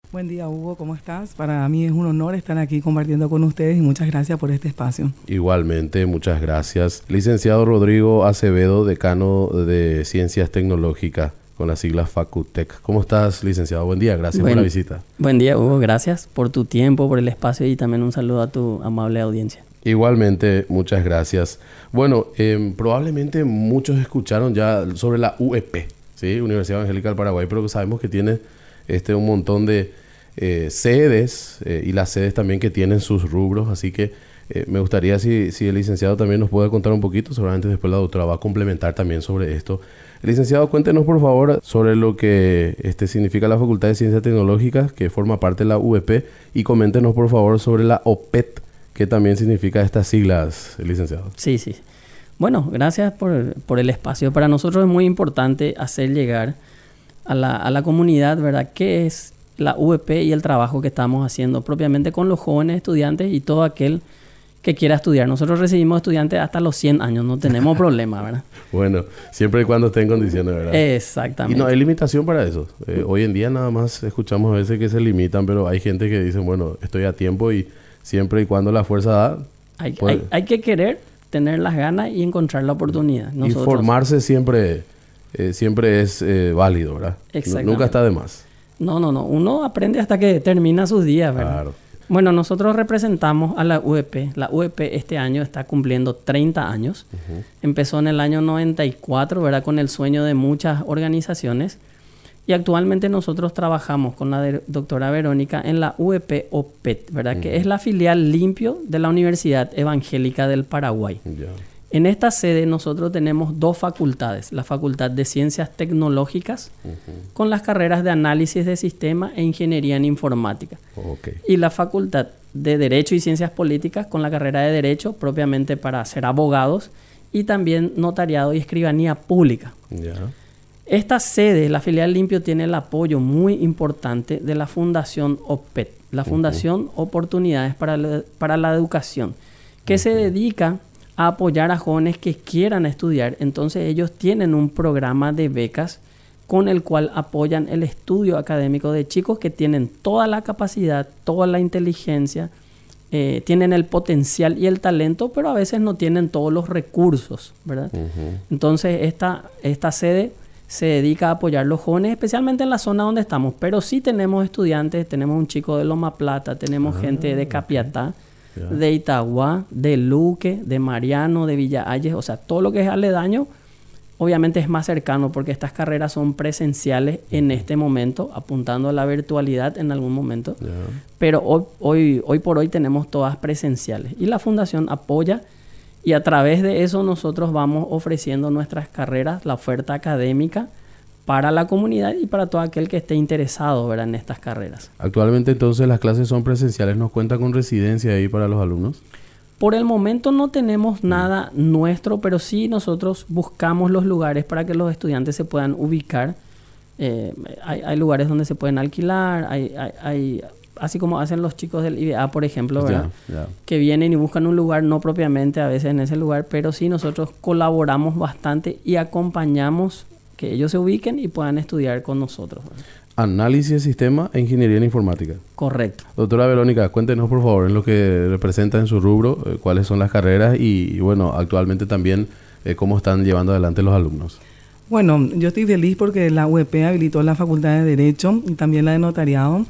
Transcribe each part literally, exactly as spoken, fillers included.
Buen día, Hugo, ¿cómo estás? Para mí es un honor estar aquí compartiendo con ustedes y muchas gracias por este espacio. Igualmente, muchas gracias. Licenciado Rodrigo Acevedo, decano de Ciencias Tecnológicas, con las siglas Facutec. ¿Cómo estás, licenciado? Buen día, gracias Buen, por la visita. Buen día, Hugo, gracias por tu tiempo, por el espacio y también un saludo a tu amable audiencia. Igualmente, muchas gracias. Bueno, eh, probablemente muchos escucharon ya sobre la U E P, ¿sí? Universidad Evangélica del Paraguay, pero sabemos que tiene este, un montón de eh, sedes eh, y las sedes también que tienen sus rubros, así que eh, me gustaría si, si el licenciado también nos puede contar un poquito, seguramente después la doctora va a complementar también sobre esto. Licenciado, cuéntenos por favor sobre lo que este, significa la Facultad de Ciencias Tecnológicas, que forma parte de la U E P, y coméntenos por favor sobre la O P E T, que también significa estas siglas, licenciado. Sí, sí. Bueno, gracias por, por el espacio. Para nosotros es muy importante hacer llegar a la, a la comunidad, ¿verdad?, qué es la U E P y el trabajo que estamos haciendo propiamente con los jóvenes estudiantes y todo aquel que quiera estudiar. Nosotros recibimos estudiantes hasta los cien años, no tenemos problema, ¿verdad? Bueno, siempre y cuando esté en condiciones, ¿verdad? Exactamente. Y no hay limitación para eso. Eh, hoy en día nada más escuchamos a veces que se limitan, pero hay gente que dice, bueno, estoy a tiempo y siempre y cuando la fuerza da... Hay, puede... hay, hay que querer, tener las ganas y encontrar la oportunidad. Nosotros... Y formarse siempre, eh, siempre es eh, válido, ¿verdad? Exactamente. Nunca está de más. No, no, no. Uno aprende hasta que termina sus días, ¿verdad? Claro. Bueno, nosotros representamos a la U E P. La U E P este año está cumpliendo treinta años. Uh-huh. Empezó en el año noventa y cuatro, ¿verdad?, con el sueño de muchas organizaciones. Y actualmente nosotros trabajamos con la de, doctora Verónica en la U E P O P E T, ¿verdad?, uh-huh, que es la filial limpio de la Universidad Evangélica del Paraguay. Yeah. En esta sede nosotros tenemos dos facultades, la Facultad de Ciencias Tecnológicas, uh-huh, con las carreras de Análisis de Sistema e Ingeniería en Informática. Okay. Y la Facultad de Derecho y Ciencias Políticas con la carrera de Derecho, propiamente para ser abogados, y también Notariado y Escribanía Pública. Yeah. Esta sede, la filial Limpio, tiene el apoyo muy importante de la Fundación O P E T, la Fundación uh-huh, Oportunidades para la, para la Educación, que uh-huh, se dedica a apoyar a jóvenes que quieran estudiar. Entonces ellos tienen un programa de becas con el cual apoyan el estudio académico de chicos que tienen toda la capacidad, toda la inteligencia, eh, tienen el potencial y el talento, pero a veces no tienen todos los recursos, ¿verdad? Uh-huh. Entonces esta, esta sede se dedica a apoyar a los jóvenes, especialmente en la zona donde estamos, pero sí tenemos estudiantes, tenemos un chico de Loma Plata, tenemos ah, gente de Capiatá, okay, yeah, de Itagua, de Luque, de Mariano, de Villa Ayes, o sea, todo lo que es aledaño, obviamente es más cercano porque estas carreras son presenciales en este momento, apuntando a la virtualidad en algún momento, yeah, pero hoy, hoy, hoy por hoy tenemos todas presenciales y la Fundación apoya y a través de eso nosotros vamos ofreciendo nuestras carreras, la oferta académica para la comunidad y para todo aquel que esté interesado, ¿verdad?, en estas carreras. Actualmente entonces las clases son presenciales, ¿nos cuenta con residencia ahí para los alumnos? Por el momento no tenemos nada mm. nuestro, pero sí nosotros buscamos los lugares para que los estudiantes se puedan ubicar. Eh, hay, hay lugares donde se pueden alquilar, hay, hay, hay, así como hacen los chicos del I B A, por ejemplo, ¿verdad? Yeah, yeah. Que vienen y buscan un lugar, no propiamente a veces en ese lugar, pero sí nosotros colaboramos bastante y acompañamos que ellos se ubiquen y puedan estudiar con nosotros, ¿verdad? Análisis de Sistema e Ingeniería en Informática. Correcto. Doctora Verónica, cuéntenos por favor en lo que representa en su rubro, eh, cuáles son las carreras y, y bueno, actualmente también eh, cómo están llevando adelante los alumnos. Bueno, yo estoy feliz porque la U E P habilitó la Facultad de Derecho y también la de Notariado.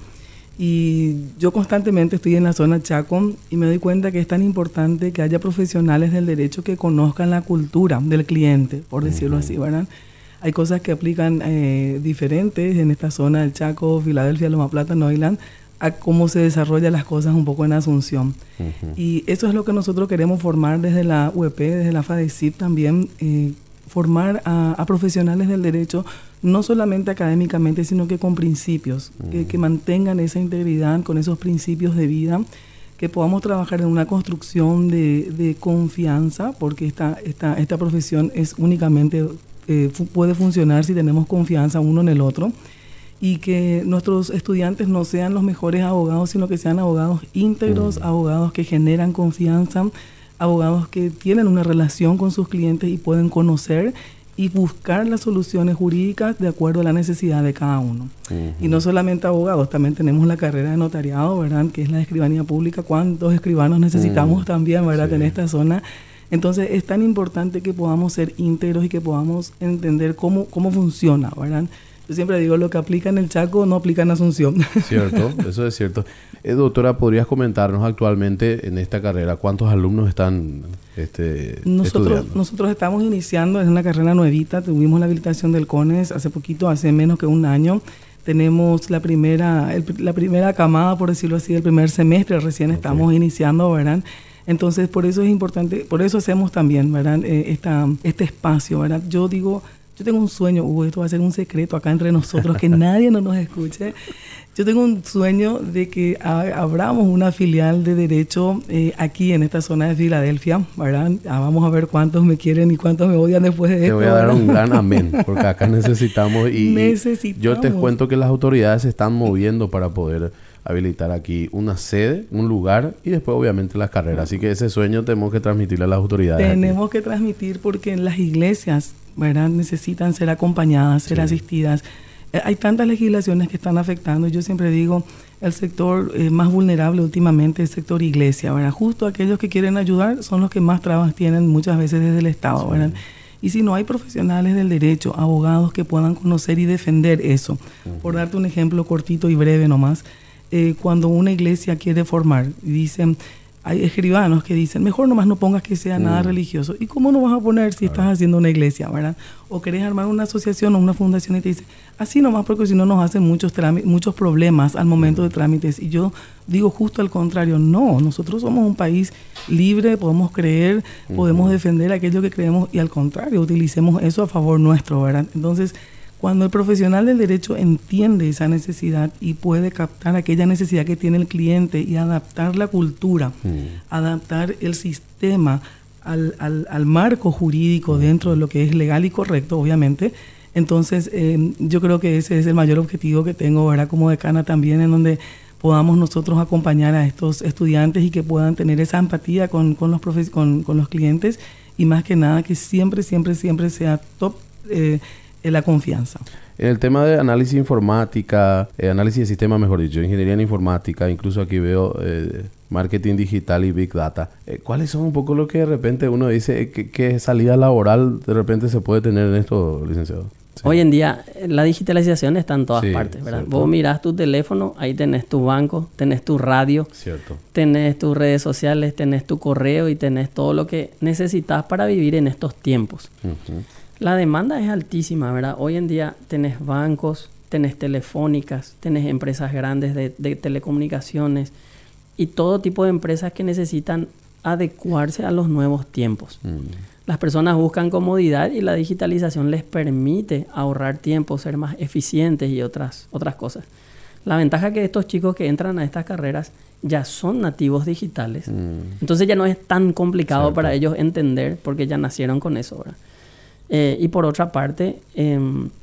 Y yo constantemente estoy en la zona Chaco y me doy cuenta que es tan importante que haya profesionales del derecho que conozcan la cultura del cliente, por decirlo uh-huh, así, ¿verdad? Hay cosas que aplican eh, diferentes en esta zona del Chaco, Filadelfia, Loma Plata, Neuland, a cómo se desarrollan las cosas un poco en Asunción. Uh-huh. Y eso es lo que nosotros queremos formar desde la U E P, desde la FADECIP también, eh, formar a, a profesionales del derecho, no solamente académicamente, sino que con principios, uh-huh, que, que mantengan esa integridad con esos principios de vida, que podamos trabajar en una construcción de, de confianza, porque esta, esta, esta profesión es únicamente... Eh, fu- puede funcionar si tenemos confianza uno en el otro y que nuestros estudiantes no sean los mejores abogados, sino que sean abogados íntegros, mm. abogados que generan confianza, abogados que tienen una relación con sus clientes y pueden conocer y buscar las soluciones jurídicas de acuerdo a la necesidad de cada uno. Uh-huh. Y no solamente abogados, también tenemos la carrera de notariado, ¿verdad? Que es la de escribanía pública. ¿Cuántos escribanos necesitamos uh-huh. también, ¿verdad? Sí. En esta zona. Entonces es tan importante que podamos ser íntegros y que podamos entender cómo, cómo funciona, ¿verdad? Yo siempre digo, lo que aplica en el Chaco no aplica en Asunción. Cierto, eso es cierto. Eh, doctora, ¿podrías comentarnos actualmente en esta carrera cuántos alumnos están este, nosotros, estudiando? Nosotros estamos iniciando, es una carrera nuevita, tuvimos la habilitación del CONES hace poquito, hace menos que un año. Tenemos la primera, el, la primera camada, por decirlo así, el primer semestre, recién okay. estamos iniciando, ¿verdad? Entonces, por eso es importante, por eso hacemos también, ¿verdad? Eh, esta, este espacio, ¿verdad? Yo digo... Yo tengo un sueño, Hugo, esto va a ser un secreto acá entre nosotros, que nadie no nos escuche. Yo tengo un sueño de que ha, abramos una filial de Derecho eh, aquí en esta zona de Filadelfia, ¿verdad? Ah, vamos a ver cuántos me quieren y cuántos me odian después de Te esto. Te voy a dar un gran amén, porque acá necesitamos y, necesitamos. y yo te cuento que las autoridades se están moviendo para poder habilitar aquí una sede, un lugar y después obviamente las carreras. Así que ese sueño tenemos que transmitirle a las autoridades. Tenemos aquí. que transmitir porque en las iglesias, ¿verdad? Necesitan ser acompañadas, ser sí. asistidas. Eh, hay tantas legislaciones que están afectando. Yo siempre digo, el sector eh, más vulnerable últimamente es el sector iglesia, ¿verdad? Justo aquellos que quieren ayudar son los que más trabas tienen muchas veces desde el Estado, sí. ¿verdad? Y si no hay profesionales del derecho, abogados que puedan conocer y defender eso. Uh-huh. Por darte un ejemplo cortito y breve nomás, eh, cuando una iglesia quiere formar, dicen... Hay escribanos que dicen, mejor nomás no pongas que sea mm. nada religioso. ¿Y cómo no vas a poner si claro. estás haciendo una iglesia, verdad? O querés armar una asociación o una fundación y te dicen, así nomás porque si no nos hacen muchos, trámites, muchos problemas al momento mm. de trámites. Y yo digo justo al contrario, no, nosotros somos un país libre, podemos creer, mm. podemos defender aquello que creemos y al contrario, utilicemos eso a favor nuestro, ¿verdad? Entonces, cuando el profesional del derecho entiende esa necesidad y puede captar aquella necesidad que tiene el cliente y adaptar la cultura, mm. adaptar el sistema al, al, al marco jurídico mm. dentro de lo que es legal y correcto, obviamente, entonces eh, yo creo que ese es el mayor objetivo que tengo, ¿verdad? Como decana también, en donde podamos nosotros acompañar a estos estudiantes y que puedan tener esa empatía con, con, los, profe- con, con los clientes y más que nada que siempre, siempre, siempre sea top eh, la confianza. En el tema de análisis informática, eh, análisis de sistemas, mejor dicho, ingeniería en informática, incluso aquí veo eh, marketing digital y big data. Eh, ¿Cuáles son un poco lo que de repente uno dice eh, que, que salida laboral de repente se puede tener en esto, licenciado? Sí. Hoy en día la digitalización está en todas sí, partes, ¿verdad? Cierto. Vos mirás tu teléfono, ahí tenés tu banco, tenés tu radio, cierto. tenés tus redes sociales, tenés tu correo y tenés todo lo que necesitas para vivir en estos tiempos. Uh-huh. La demanda es altísima, ¿verdad? Hoy en día tenés bancos, tenés telefónicas, tenés empresas grandes de, de telecomunicaciones y todo tipo de empresas que necesitan adecuarse a los nuevos tiempos. Mm. Las personas buscan comodidad y la digitalización les permite ahorrar tiempo, ser más eficientes y otras, otras cosas. La ventaja es que estos chicos que entran a estas carreras ya son nativos digitales. Mm. Entonces ya no es tan complicado Cierto. Para ellos entender porque ya nacieron con eso, ¿verdad? Eh, y por otra parte, eh,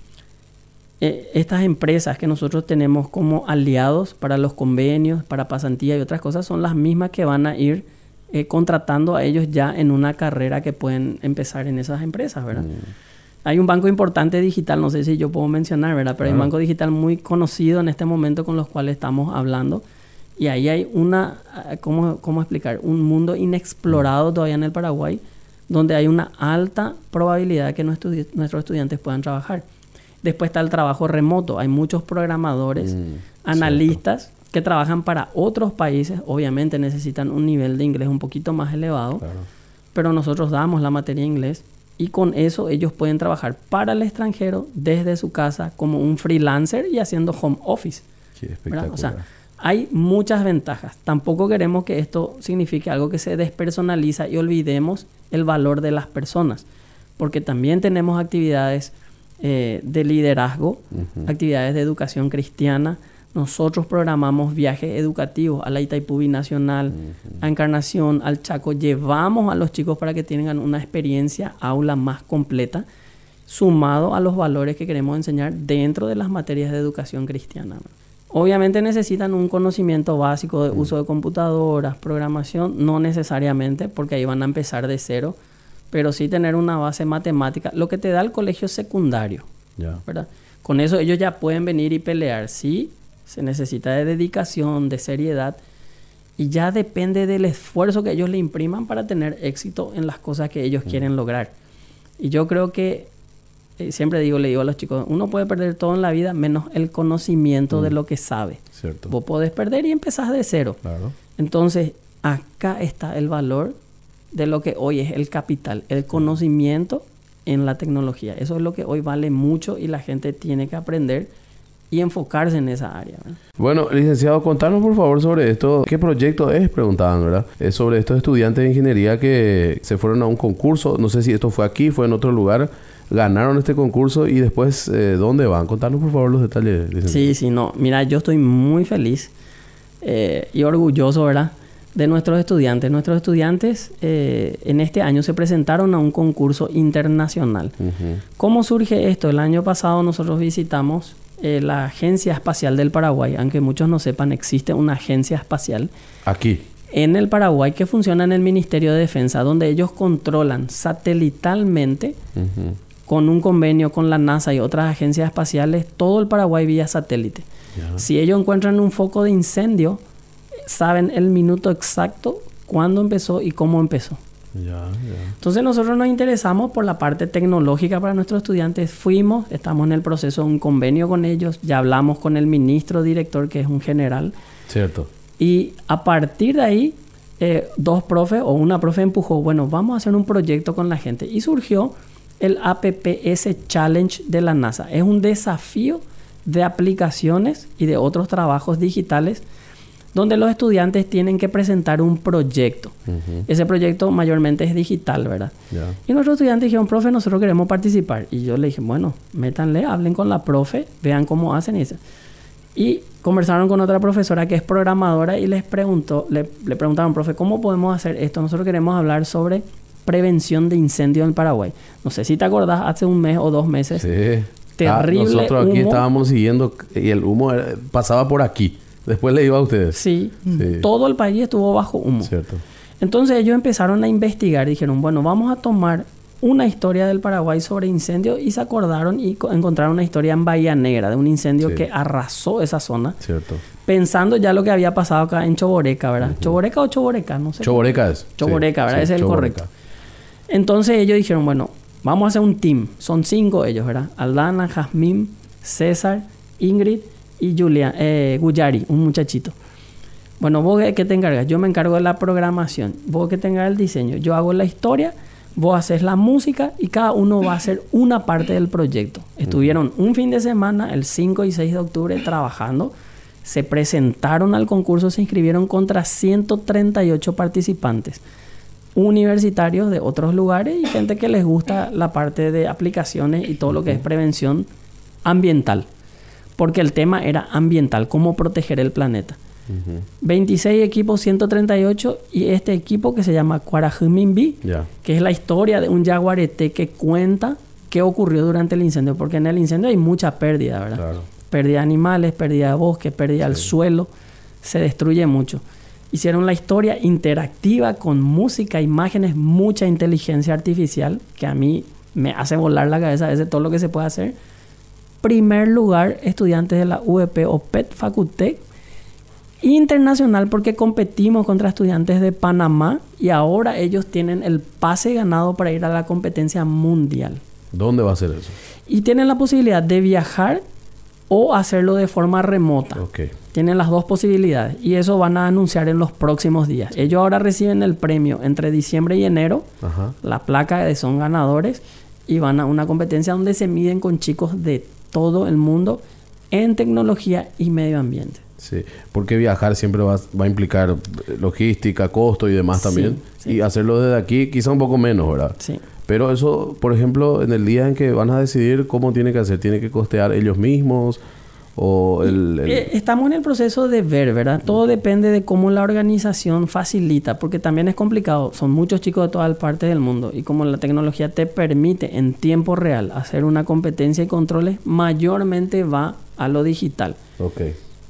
eh, estas empresas que nosotros tenemos como aliados para los convenios, para pasantía y otras cosas, son las mismas que van a ir eh, contratando a ellos ya en una carrera que pueden empezar en esas empresas, ¿verdad? Mm. Hay un banco importante digital, no sé si yo puedo mencionar, ¿verdad? Pero claro. hay un banco digital muy conocido en este momento con los cuales estamos hablando. Y ahí hay una, ¿cómo, cómo explicar? Un mundo inexplorado todavía en el Paraguay, donde hay una alta probabilidad que nuestros, nuestros estudiantes puedan trabajar. Después está el trabajo remoto. Hay muchos programadores, mm, analistas cierto. Que trabajan para otros países. Obviamente necesitan un nivel de inglés un poquito más elevado, claro. pero nosotros damos la materia de inglés y con eso ellos pueden trabajar para el extranjero desde su casa como un freelancer y haciendo home office. Qué espectacular. O sea, hay muchas ventajas. Tampoco queremos que esto signifique algo que se despersonaliza y olvidemos el valor de las personas. Porque también tenemos actividades eh, de liderazgo, uh-huh. actividades de educación cristiana. Nosotros programamos viajes educativos a la Itaipú Binacional, uh-huh. a Encarnación, al Chaco. Llevamos a los chicos para que tengan una experiencia aula más completa, sumado a los valores que queremos enseñar dentro de las materias de educación cristiana. Obviamente necesitan un conocimiento básico de uso de computadoras, programación, no necesariamente, porque ahí van a empezar de cero. pero sí tener una base matemática, lo que te da el colegio secundario, Ya. ¿verdad? Con eso ellos ya pueden venir y pelear. Sí, se necesita de dedicación, de seriedad, y ya depende del esfuerzo que ellos le impriman para tener éxito en las cosas que ellos quieren lograr. Y yo creo que, eh, siempre digo, le digo a los chicos, uno puede perder todo en la vida menos el conocimiento Mm. de lo que sabe. Cierto. Vos podés perder y empezás de cero. Claro. Entonces, acá está el valor de lo que hoy es el capital, el conocimiento en la tecnología. Eso es lo que hoy vale mucho y la gente tiene que aprender y enfocarse en esa área, ¿verdad? Bueno, licenciado, contanos por favor sobre esto. ¿Qué proyecto es? Preguntaban, ¿verdad? Es sobre estos estudiantes de ingeniería que se fueron a un concurso. No sé si esto fue aquí, fue en otro lugar. Ganaron este concurso y después, eh, ¿dónde van? Contanos por favor los detalles, licenciado. Sí, sí, no. Mira, yo estoy muy feliz eh, y orgulloso, ¿verdad?, de nuestros estudiantes. Nuestros estudiantes eh, en este año se presentaron a un concurso internacional. Uh-huh. ¿Cómo surge esto? El año pasado nosotros visitamos eh, la Agencia Espacial del Paraguay. Aunque muchos no sepan, existe una agencia espacial Aquí. en el Paraguay que funciona en el Ministerio de Defensa, donde ellos controlan satelitalmente, Uh-huh. con un convenio con la NASA y otras agencias espaciales, todo el Paraguay vía satélite. Ya. Si ellos encuentran un foco de incendio, saben el minuto exacto, cuándo empezó y cómo empezó. Ya, ya. Entonces nosotros nos interesamos por la parte tecnológica para nuestros estudiantes. Fuimos, estamos en el proceso de un convenio con ellos, ya hablamos con el ministro director, que es un general, Cierto. y a partir de ahí, eh, dos profes o una profe empujó, bueno, vamos a hacer un proyecto con la gente. Y surgió el A P P S Challenge de la NASA. Es un desafío de aplicaciones y de otros trabajos digitales donde los estudiantes tienen que presentar un proyecto. Uh-huh. Ese proyecto mayormente es digital, ¿verdad? Ya. Y nuestros estudiantes dijeron, profe, nosotros queremos participar. Y yo le dije, bueno, métanle, hablen con la profe, vean cómo hacen eso. Y conversaron con otra profesora que es programadora y les preguntó, le, le preguntaron, profe, ¿cómo podemos hacer esto? Nosotros queremos hablar sobre prevención de incendios en Paraguay. No sé si te acordás, hace un mes o dos meses. Sí. Terrible Ah, nosotros aquí humo. estábamos siguiendo y el humo era- pasaba por aquí. Después le iba a ustedes. Sí, Sí. todo el país estuvo bajo humo. Cierto. Entonces ellos empezaron a investigar. Dijeron, bueno, vamos a tomar una historia del Paraguay sobre incendios, y se acordaron y co- encontraron una historia en Bahía Negra de un incendio Sí. que arrasó esa zona, Cierto. pensando ya lo que había pasado acá en Choboreca, ¿verdad? ¿Choboreca o Choboreca? No sé. Choboreca es. Choboreca, Sí, ¿verdad? sí, Ese es el Choboreca. correcto. Entonces ellos dijeron, bueno, vamos a hacer un team. Son cinco ellos, ¿verdad? Aldana, Jazmín, César, Ingrid y Julia, eh, Guyari, un muchachito. Bueno, vos qué te encargas. Yo me encargo de la programación. Vos que te encargas del diseño. Yo hago la historia, vos haces la música y cada uno va a hacer una parte del proyecto. Estuvieron un fin de semana, el cinco y seis de octubre, trabajando. Se presentaron al concurso, se inscribieron contra ciento treinta y ocho participantes. Universitarios de otros lugares y gente que les gusta la parte de aplicaciones y todo lo que es prevención ambiental. Porque el tema era ambiental, cómo proteger el planeta. Ujú. veintiséis equipos, ciento treinta y ocho, y este equipo que se llama Cuarajumimbi, Ya. que es la historia de un jaguarete que cuenta qué ocurrió durante el incendio, porque en el incendio hay mucha pérdida, ¿verdad? Claro. Pérdida de animales, pérdida de bosque, pérdida del suelo, se destruye mucho. Hicieron la historia interactiva con música, imágenes, mucha inteligencia artificial, que a mí me hace volar la cabeza a veces todo lo que se puede hacer. Primer lugar, estudiantes de la U E P o P E T Facutec. Internacional, porque competimos contra estudiantes de Panamá y ahora ellos tienen el pase ganado para ir a la competencia mundial. ¿Dónde va a ser eso? Y tienen la posibilidad de viajar o hacerlo de forma remota. Ok. Tienen las dos posibilidades y eso van a anunciar en los próximos días. Ellos ahora reciben el premio entre diciembre y enero, Ajá. la placa de son ganadores, y van a una competencia donde se miden con chicos de todo el mundo en tecnología y medio ambiente. Sí, porque viajar siempre va, va a implicar logística, costo y demás Sí, también. sí. Y hacerlo desde aquí quizá un poco menos, ¿verdad? Sí. Pero eso, por ejemplo, en el día en que van a decidir cómo tiene que hacer, ¿tiene que costear ellos mismos? O el... el- Eh, Estamos en el proceso de ver, ¿verdad? Todo depende de cómo la organización facilita, porque también es complicado. Son muchos chicos de todas partes del mundo y como la tecnología te permite en tiempo real hacer una competencia y controles, mayormente va a lo digital. Ok.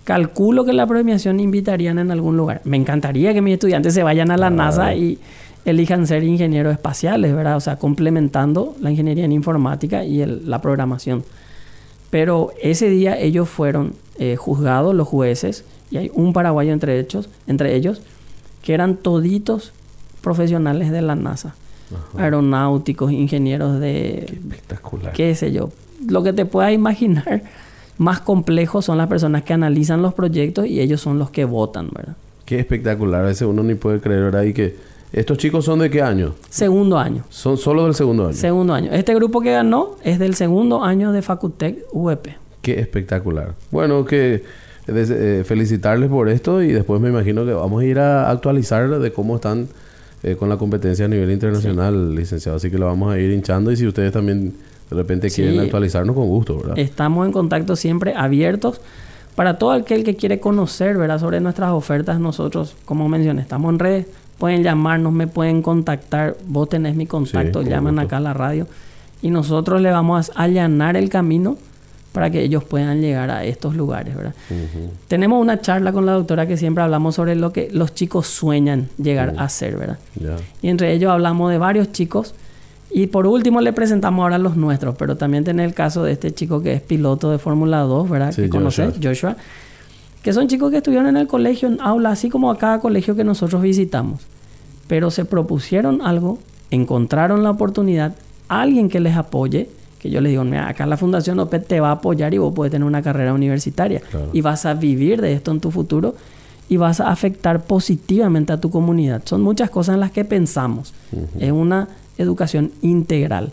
calculo que la premiación invitarían en algún lugar. Me encantaría que mis estudiantes se vayan a la Claro. NASA y elijan ser ingenieros espaciales, ¿verdad? O sea, complementando la ingeniería en informática y el- la programación. Pero ese día ellos fueron eh, juzgados, los jueces, y hay un paraguayo entre ellos, entre ellos que eran toditos profesionales de la NASA. Ajá. Aeronáuticos, ingenieros de, Qué espectacular. qué sé yo. Lo que te puedas imaginar, más complejos son las personas que analizan los proyectos y ellos son los que votan, ¿verdad? Qué espectacular. A veces uno ni puede creer, ¿verdad? Y que estos chicos son de qué año? Segundo año. Son solo del segundo año. Segundo año. Este grupo que ganó es del segundo año de Facutec U E P. Qué espectacular. Bueno, que des- eh, felicitarles por esto y después me imagino que vamos a ir a actualizar de cómo están eh, con la competencia a nivel internacional, licenciado. Así que lo vamos a ir hinchando y si ustedes también de repente Sí. quieren actualizarnos, con gusto, ¿verdad? Estamos en contacto siempre abiertos para todo aquel que quiere conocer, ¿verdad? Sobre nuestras ofertas. Nosotros, como mencioné, estamos en redes. Pueden llamarnos, me pueden contactar. Vos tenés mi contacto, Sí, con llaman gusto. acá a la radio. Y nosotros le vamos a allanar el camino para que ellos puedan llegar a estos lugares, ¿verdad? Ujú. Tenemos una charla con la doctora que siempre hablamos sobre lo que los chicos sueñan llegar Mm. a ser, ¿verdad? Ya. Y entre ellos hablamos de varios chicos. Y por último le presentamos ahora los nuestros. Pero también tenés el caso de este chico que es piloto de Fórmula dos, ¿verdad? Sí, Que conoces, Joshua. Joshua. Que son chicos que estuvieron en el colegio, en aula, así como a cada colegio que nosotros visitamos. Pero se propusieron algo, encontraron la oportunidad, alguien que les apoye, que yo les digo, mira, acá la Fundación O P E T te va a apoyar y vos puedes tener una carrera universitaria. Claro. Y vas a vivir de esto en tu futuro y vas a afectar positivamente a tu comunidad. Son muchas cosas en las que pensamos. Ujú. Es una educación integral.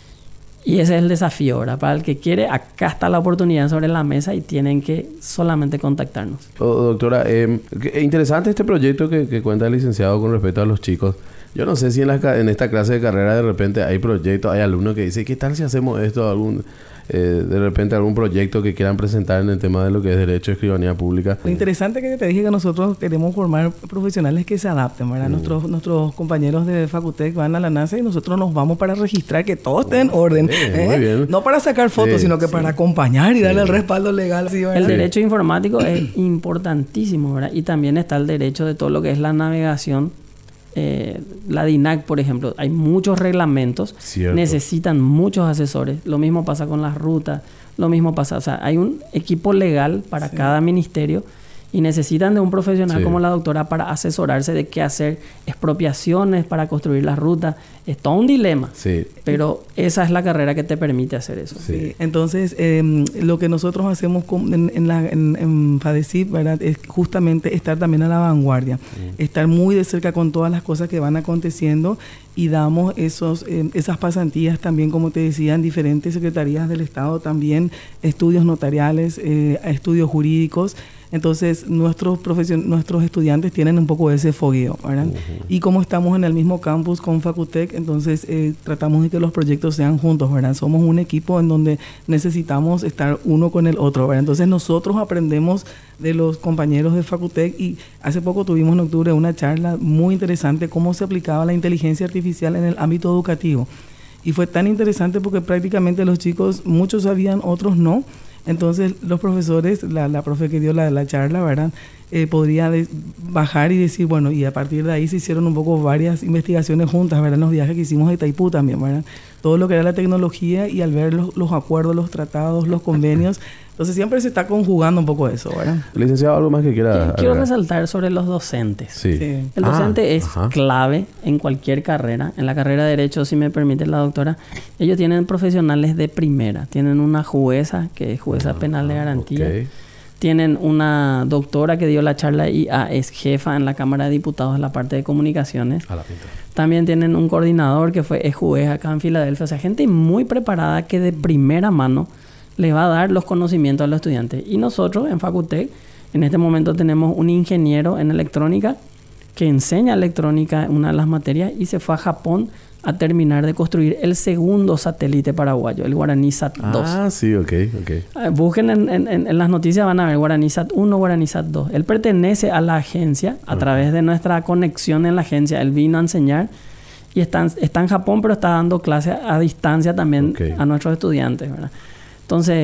Y ese es el desafío, ¿verdad? Para el que quiere, acá está la oportunidad sobre la mesa y tienen que solamente contactarnos. Oh, doctora, eh, qué interesante este proyecto que, que cuenta el licenciado con respecto a los chicos. Yo no sé si en, la, ca- en esta clase de carrera de repente hay proyectos, hay alumnos que dicen, ¿qué tal si hacemos esto? Algún, eh, de repente algún proyecto que quieran presentar en el tema de lo que es Derecho de Escribanía Pública. Lo interesante que te dije que nosotros queremos formar profesionales que se adapten, ¿verdad? Mm. Nuestros, nuestros compañeros de Facutec van a la NASA y nosotros nos vamos para registrar que todo esté en orden. Bien, ¿eh? muy bien. No para sacar fotos, Sí, sino que sí. para acompañar y darle el respaldo legal. ¿sí, El verdad? derecho informático es importantísimo, ¿verdad? Y también está el derecho de todo lo que es la navegación. Eh, la D I N A C, por ejemplo, hay muchos reglamentos, Cierto. necesitan muchos asesores. Lo mismo pasa con las rutas, lo mismo pasa, o sea, hay un equipo legal para Sí. cada ministerio y necesitan de un profesional Sí. como la doctora para asesorarse de qué hacer, expropiaciones para construir las rutas. Es todo un dilema, Sí. pero esa es la carrera que te permite hacer eso. Sí. Sí, entonces eh, lo que nosotros hacemos con- en, en, la, en, en FADECIP, ¿verdad? Es justamente estar también a la vanguardia, estar muy de cerca con todas las cosas que van aconteciendo y damos esos, eh, esas pasantías también, como te decía, en diferentes secretarías del Estado, también estudios notariales, eh, estudios jurídicos. Entonces nuestros profesion nuestros estudiantes tienen un poco ese fogueo, ¿verdad? Y como estamos en el mismo campus con Facutec, entonces eh, tratamos de que los proyectos sean juntos, ¿verdad? Somos un equipo en donde necesitamos estar uno con el otro, ¿verdad? Entonces nosotros aprendemos de los compañeros de Facutec y hace poco tuvimos en octubre una charla muy interesante cómo se aplicaba la inteligencia artificial en el ámbito educativo. Y fue tan interesante porque prácticamente los chicos, muchos sabían, otros no. Entonces los profesores, la, la profe que dio la, la charla, ¿verdad? Eh, podría de- bajar y decir, bueno, y a partir de ahí se hicieron un poco varias investigaciones juntas, ¿verdad? En los viajes que hicimos de Itaipú también, ¿verdad? Todo lo que era la tecnología y al ver los, los acuerdos, los tratados, los convenios, entonces siempre se está conjugando un poco eso, ¿verdad? Licenciado, ¿algo más que quiera Quiero agregar? resaltar sobre los docentes. Sí. Sí. El Ah, docente es ajá. clave en cualquier carrera. En la carrera de Derecho, si me permite la doctora, ellos tienen profesionales de primera. Tienen una jueza, que es jueza penal de garantía. Ok. Tienen una doctora que dio la charla I A, es jefa en la Cámara de Diputados en la parte de comunicaciones. A la pinta. También tienen un coordinador que fue es juez acá en Filadelfia. O sea, gente muy preparada que de primera mano le va a dar los conocimientos a los estudiantes. Y nosotros en Facutec, en este momento tenemos un ingeniero en electrónica que enseña electrónica en una de las materias y se fue a Japón a terminar de construir el segundo satélite paraguayo, el Guaraní Sat dos. Ah, sí, ok, ok. Eh, Busquen en, en- en- en las noticias, van a ver Guaraní Sat uno, Guaraní Sat dos. Él pertenece a la agencia, a Ajá. través de nuestra conexión en la agencia. Él vino a enseñar y está, en- está en Japón, pero está dando clases a distancia también Ok. a nuestros estudiantes, ¿verdad? Entonces,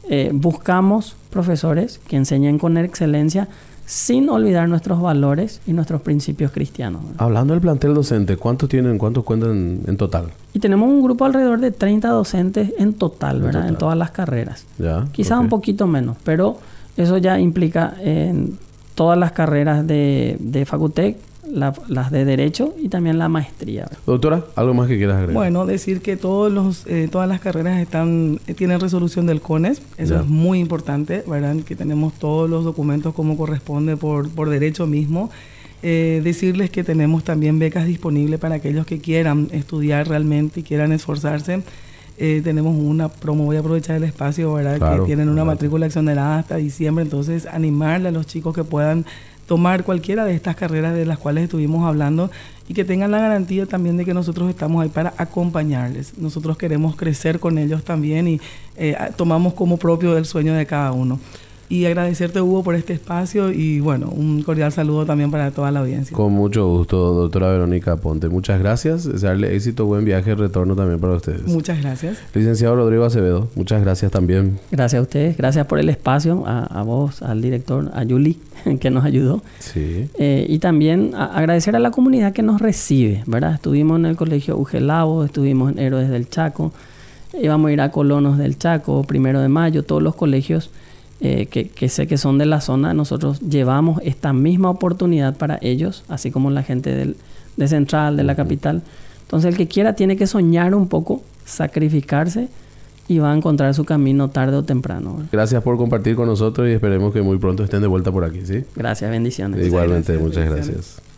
eh, buscamos profesores que enseñen con excelencia sin olvidar nuestros valores y nuestros principios cristianos. Hablando del plantel docente, ¿cuántos tienen, cuántos cuentan en total? Y tenemos un grupo alrededor de treinta docentes en total, En ¿verdad? total. En todas las carreras. Ya, Quizás ok. un poquito menos, pero eso ya implica en todas las carreras de, de Facutec, la- las de Derecho y también la maestría. Doctora, ¿algo más que quieras agregar? Bueno, decir que todos los, eh, todas las carreras están eh, tienen resolución del CONES, eso Ya. es muy importante, ¿verdad? Que tenemos todos los documentos como corresponde por, por derecho mismo. Eh, decirles que tenemos también becas disponibles para aquellos que quieran estudiar realmente y quieran esforzarse. Eh, tenemos una promo, voy a aprovechar el espacio, ¿verdad? Claro, que tienen una adelante. matrícula accionada hasta diciembre, entonces animarle a los chicos que puedan tomar cualquiera de estas carreras de las cuales estuvimos hablando y que tengan la garantía también de que nosotros estamos ahí para acompañarles. Nosotros queremos crecer con ellos también y eh, tomamos como propio el sueño de cada uno. Y agradecerte, Hugo, por este espacio y, bueno, un cordial saludo también para toda la audiencia. Con mucho gusto, doctora Verónica Ponte. Muchas gracias. Desearle éxito, buen viaje y retorno también para ustedes. Muchas gracias. Licenciado Rodrigo Acevedo, muchas gracias también. Gracias a ustedes, gracias por el espacio, a, a vos, al director, a Yuli, que nos ayudó. Sí. Eh, y también a- agradecer a la comunidad que nos recibe, ¿verdad? Estuvimos en el colegio Ugelavo, estuvimos en Héroes del Chaco, íbamos a ir a Colonos del Chaco, Primero de Mayo, todos los colegios eh, que, que sé que son de la zona, nosotros llevamos esta misma oportunidad para ellos, así como la gente del, de Central, de la capital. Entonces el que quiera tiene que soñar un poco, sacrificarse y va a encontrar su camino tarde o temprano, ¿verdad? Gracias por compartir con nosotros y esperemos que muy pronto estén de vuelta por aquí, ¿sí? Gracias, bendiciones. Igualmente, gracias, muchas bendiciones. gracias.